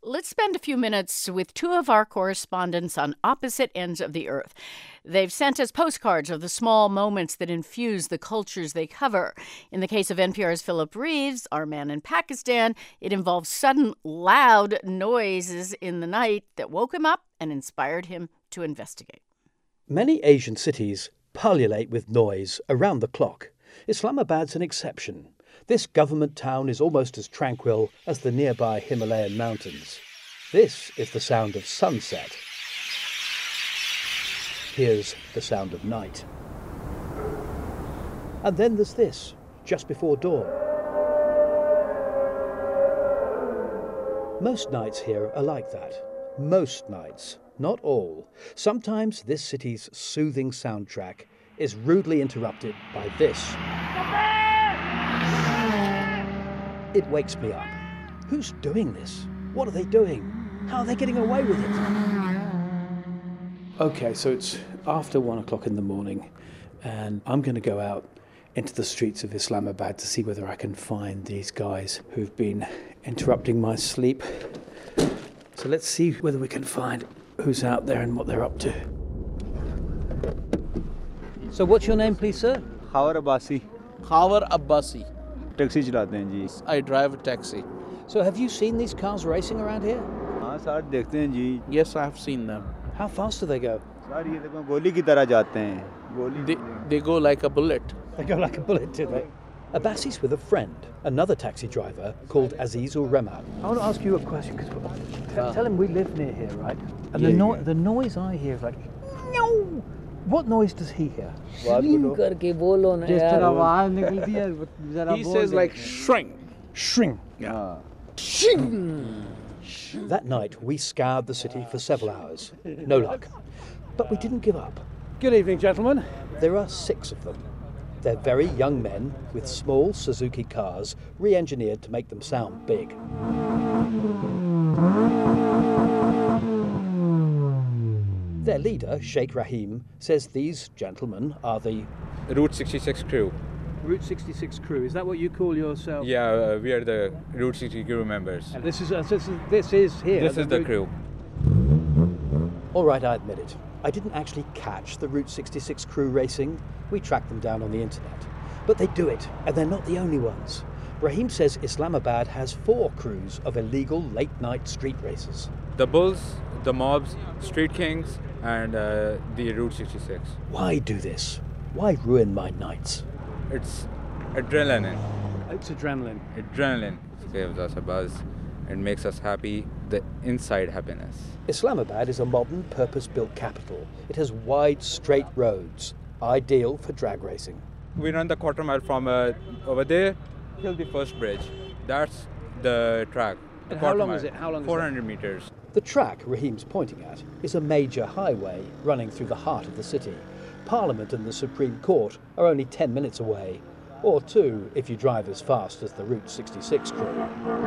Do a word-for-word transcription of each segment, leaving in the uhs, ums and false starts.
Let's spend a few minutes with two of our correspondents on opposite ends of the earth. They've sent us postcards of the small moments that infuse the cultures they cover. In the case of N P R's Philip Reeves, our man in Pakistan, it involves sudden, loud noises in the night that woke him up and inspired him to investigate. Many Asian cities pullulate with noise around the clock. Islamabad's an exception. This government town is almost as tranquil as the nearby Himalayan mountains. This is the sound of sunset. Here's the sound of night. And then there's this, just before dawn. Most nights here are like that. Most nights, not all. Sometimes this city's soothing soundtrack is rudely interrupted by this. It wakes me up. Who's doing this? What are they doing? How are they getting away with it? Okay, so it's after one o'clock in the morning, and I'm going to go out into the streets of Islamabad to see whether I can find these guys who've been interrupting my sleep. So let's see whether we can find who's out there and what they're up to. So what's your name, please, sir? Khawar Abbasi. Khawar Abbasi. Taxi चलाते हैं जी. I drive a taxi. So have you seen these cars racing around here? हाँ sir देखते हैं जी. Yes, I have seen them. How fast do they go? Sir ये देखो गोली की तरह जाते हैं. गोली. They, they go like a bullet. They go like a bullet, do they? Abbasi's with a friend, another taxi driver called Aziz ul Rema. I want to ask you a question, because tell, tell him we live near here, right? And Yeah, the, no- yeah. the noise I hear is like, no! What noise does he hear? करके बोलो ना जिस तरह यार आवाज निकलती है जरा He बोल says दे. like shrink. Shring. हाँ. That night, we scoured the city for several hours. No luck. But we didn't give up. Good evening, gentlemen. There are six of them. They're very young men with small Suzuki cars re-engineered to make them sound big. Their leader, Sheikh Rahim, says these gentlemen are the Route sixty-six crew. Route sixty-six crew. Is that what you call yourself? Yeah, uh, we are the Route sixty crew members. And this is uh, this is this is here. This is the route- crew. All right, I admit it. I didn't actually catch the Route sixty-six crew racing. We tracked them down on the internet. But they do it, and they're not the only ones. Rahim says Islamabad has four crews of illegal late-night street races. The Bulls, the Mobs, Street Kings, and uh, the Route sixty-six. Why do this? Why ruin my nights? It's adrenaline. It's adrenaline. Adrenaline gives us a buzz. It makes us happy. The inside happiness. Islamabad is a modern, purpose-built capital. It has wide, straight roads, ideal for drag racing. We run the quarter mile from uh, over there till the first bridge. That's the track. The And how quarter long mile. is it? How long is four hundred meters. The track Rahim's pointing at is a major highway running through the heart of the city. Parliament and the Supreme Court are only ten minutes away, or two if you drive as fast as the Route sixty-six crew.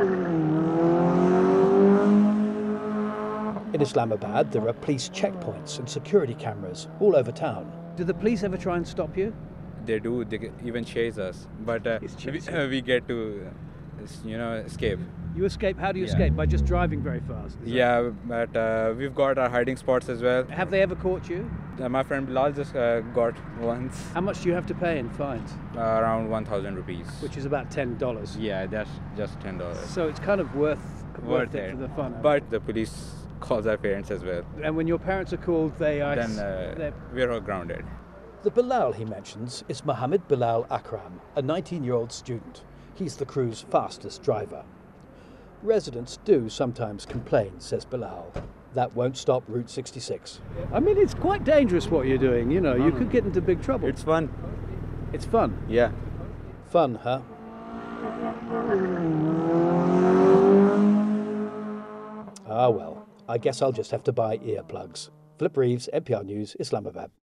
In Islamabad, there are police checkpoints and security cameras all over town. Do the police ever try and stop you? They do. They even chase us, but uh, It's we, chasing. uh, we get to, uh, you know, escape. You escape. How do you Yeah. escape? By just driving very fast. is that- Yeah, but uh, we've got our hiding spots as well. Have they ever caught you? Uh, my friend Bilal just uh, got once How much do you have to pay in fines? uh, around one thousand rupees. Which is about ten dollars. Yeah, that's just ten dollars. So it's kind of worth worth, it for the fun. But the police calls our parents as well. and when your parents are called, they are. Then uh, they're- we're all grounded. The Bilal he mentions is Mohammed Bilal Akram, a nineteen-year-old student. He's the crew's fastest driver. Residents do sometimes complain, says Bilal. That won't stop Route sixty-six. I mean, it's quite dangerous what you're doing. You know, you could get into big trouble. It's fun. It's fun. Yeah. Fun, huh? Ah well, I guess I'll just have to buy earplugs. Philip Reeves, N P R News, Islamabad.